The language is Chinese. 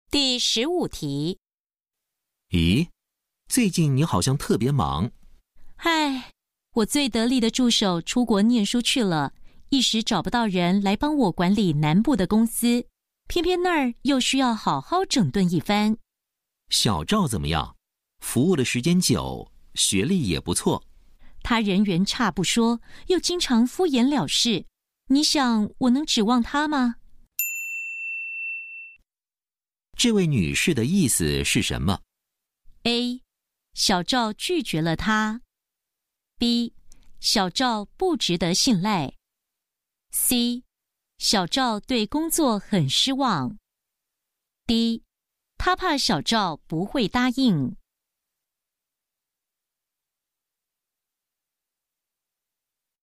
第15题。 咦，最近你好像特别忙。 唉，我最得力的助手出国念书去了，一时找不到人来帮我管理南部的公司，偏偏那儿又需要好好整顿一番。 小赵怎么样？服务的时间久，学历也不错。 他人缘差不说，又经常敷衍了事，你想我能指望他吗？ 这位女士的意思是什么？ A. 小赵拒绝了他。 B. 小赵不值得信赖。 C. 小赵对工作很失望。 D. 他怕小赵不会答应。